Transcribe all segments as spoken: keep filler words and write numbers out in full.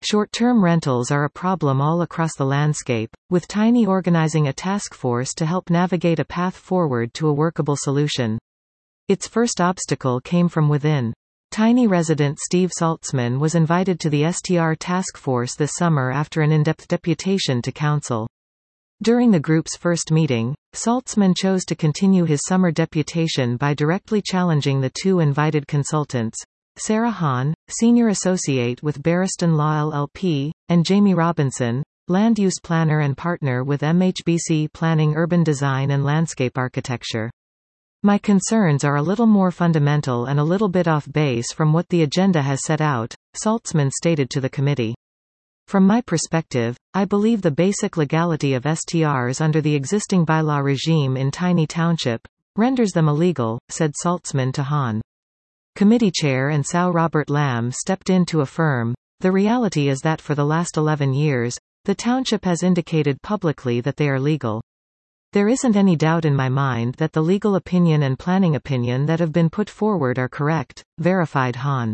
Short-term rentals are a problem all across the landscape, with Tiny organizing a task force to help navigate a path forward to a workable solution. Its first obstacle came from within. Tiny resident Steve Saltzman was invited to the S T R task force this summer after an in-depth deputation to council. During the group's first meeting, Saltzman chose to continue his summer deputation by directly challenging the two invited consultants, Sarah Hahn, Senior Associate with Barriston Law L L P, and Jamie Robinson, Land Use Planner and Partner with M H B C Planning Urban Design and Landscape Architecture. My concerns are a little more fundamental and a little bit off base from what the agenda has set out, Saltzman stated to the committee. From my perspective, I believe the basic legality of S T Rs under the existing bylaw regime in Tiny Township renders them illegal, said Saltzman to Hahn. Committee Chair and S A U Robert Lamb stepped in to affirm, the reality is that for the last eleven years, the township has indicated publicly that they are legal. There isn't any doubt in my mind that the legal opinion and planning opinion that have been put forward are correct, verified Hahn.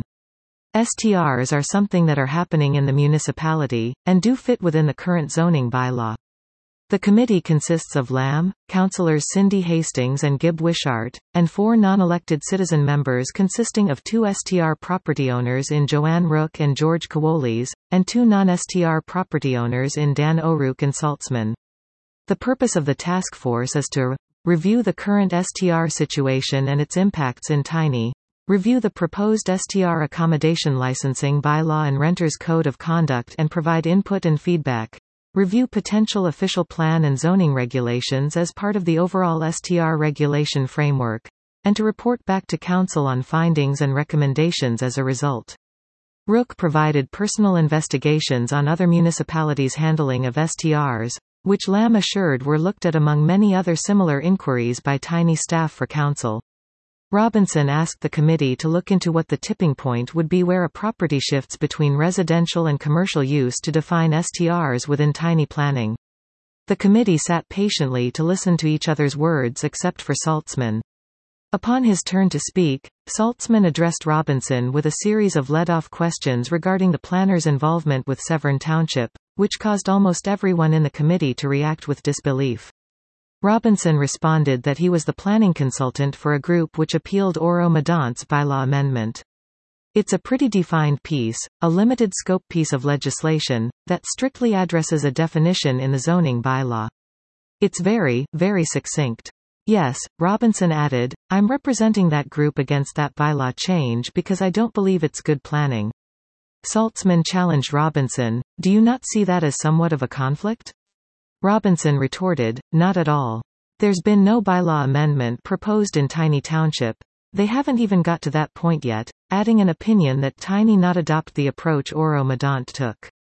S T Rs are something that are happening in the municipality, and do fit within the current zoning bylaw. The committee consists of Lamb, councillors Cindy Hastings and Gib Wishart, and four non-elected citizen members consisting of two S T R property owners in Joanne Rook and George Kawolis, and two non-S T R property owners in Dan O'Rourke and Saltzman. The purpose of the task force is to review the current S T R situation and its impacts in Tiny, review the proposed S T R accommodation licensing bylaw and Renters Code of Conduct and provide input and feedback, review potential official plan and zoning regulations as part of the overall S T R regulation framework, and to report back to Council on findings and recommendations as a result. Rook provided personal investigations on other municipalities' handling of S T Rs, which Lamb assured were looked at among many other similar inquiries by Tiny staff for Council. Robinson asked the committee to look into what the tipping point would be where a property shifts between residential and commercial use to define S T Rs within Tiny planning. The committee sat patiently to listen to each other's words except for Saltzman. Upon his turn to speak, Saltzman addressed Robinson with a series of lead-off questions regarding the planner's involvement with Severn Township, which caused almost everyone in the committee to react with disbelief. Robinson responded that he was the planning consultant for a group which appealed Oro Medant's bylaw amendment. It's a pretty defined piece, a limited scope piece of legislation, that strictly addresses a definition in the zoning bylaw. It's very, very succinct. Yes, Robinson added, I'm representing that group against that bylaw change because I don't believe it's good planning. Saltzman challenged Robinson, do you not see that as somewhat of a conflict? Robinson retorted, not at all. There's been no bylaw amendment proposed in Tiny Township. They haven't even got to that point yet, adding an opinion that Tiny not adopt the approach Oro Medant took.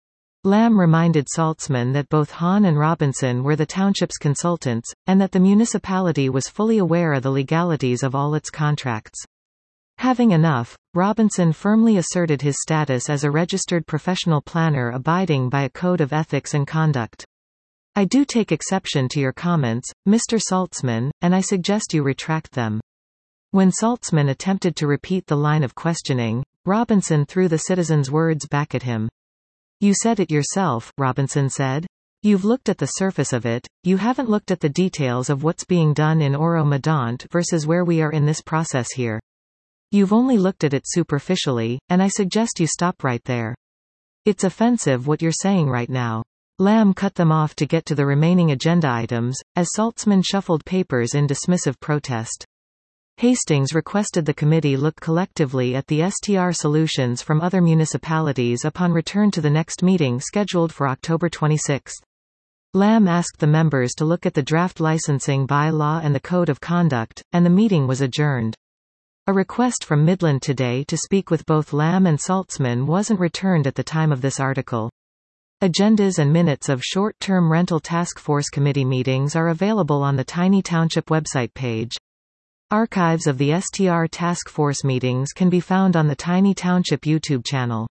Lamb reminded Saltzman that both Hahn and Robinson were the township's consultants, and that the municipality was fully aware of the legalities of all its contracts. Having enough, Robinson firmly asserted his status as a registered professional planner abiding by a code of ethics and conduct. I do take exception to your comments, Mister Saltzman, and I suggest you retract them. When Saltzman attempted to repeat the line of questioning, Robinson threw the citizen's words back at him. You said it yourself, Robinson said. You've looked at the surface of it, you haven't looked at the details of what's being done in Oro Medant versus where we are in this process here. You've only looked at it superficially, and I suggest you stop right there. It's offensive what you're saying right now. Lamb cut them off to get to the remaining agenda items, as Saltzman shuffled papers in dismissive protest. Hastings requested the committee look collectively at the S T R solutions from other municipalities upon return to the next meeting scheduled for October twenty-sixth. Lamb asked the members to look at the draft licensing bylaw and the code of conduct, and the meeting was adjourned. A request from Midland Today to speak with both Lamb and Saltzman wasn't returned at the time of this article. Agendas and minutes of short-term rental task force committee meetings are available on the Tiny Township website page. Archives of the S T R task force meetings can be found on the Tiny Township YouTube channel.